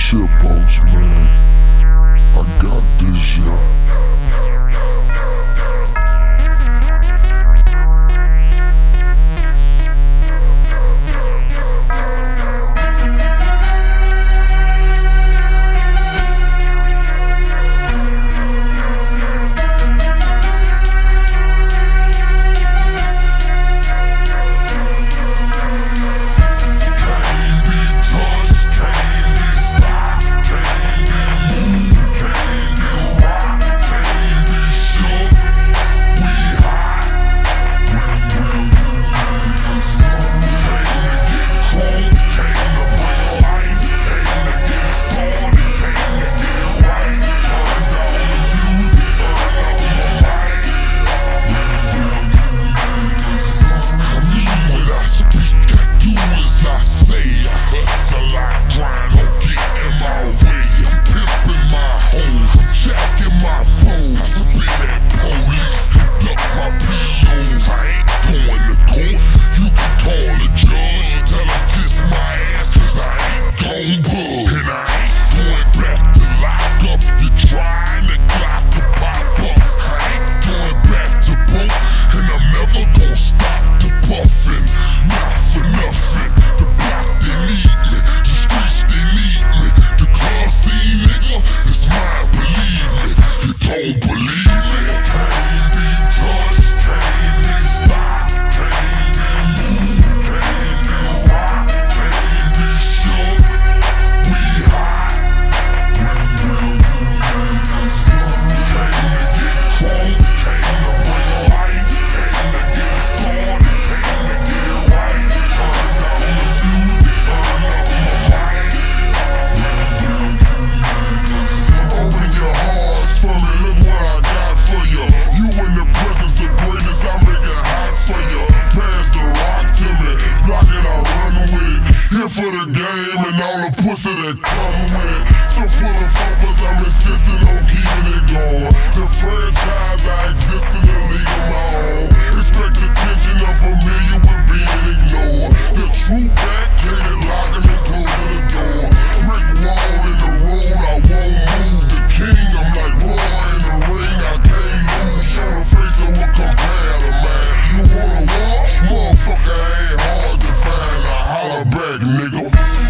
shit, boss man. I got this shit. For the game and all the pussy that come with it. So full of focus, I'm insisting on keeping it going. The franchise, I exist in the league of my own. Expect attention, I'm familiar with being ignored. The true backhanded locking and closing the door. Rick Wall in the road, I won't move. The king, I'm like Roy in the ring, I can't lose. Show the face of what compare to man. You wanna war? Motherfucker ain't hard to find. I holler back, nigga.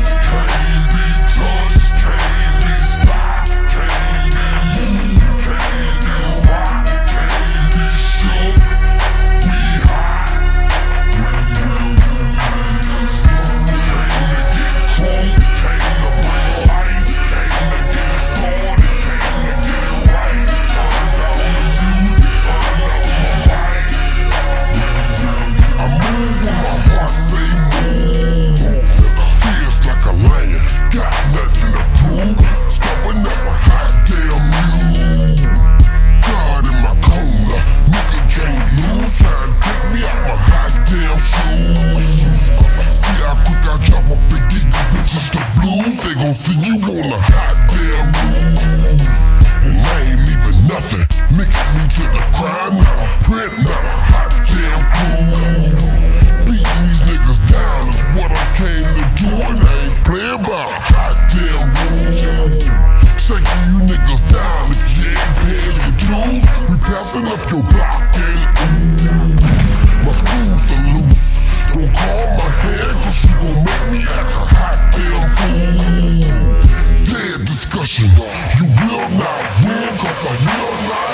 They gon' see you on a hot damn move. And I ain't leaving nothing. Mixing me to the crime, not a print, not a hot damn clue. Beating these niggas down is what I came to do, and I ain't playing by a hot damn rule. Shaking you niggas down if you ain't paying your dues. We passing up your block and ooh. My screws are loose. Don't call my head, cause you gon' make me act a hot damn fool. Dead discussion, you will not win, cause I will not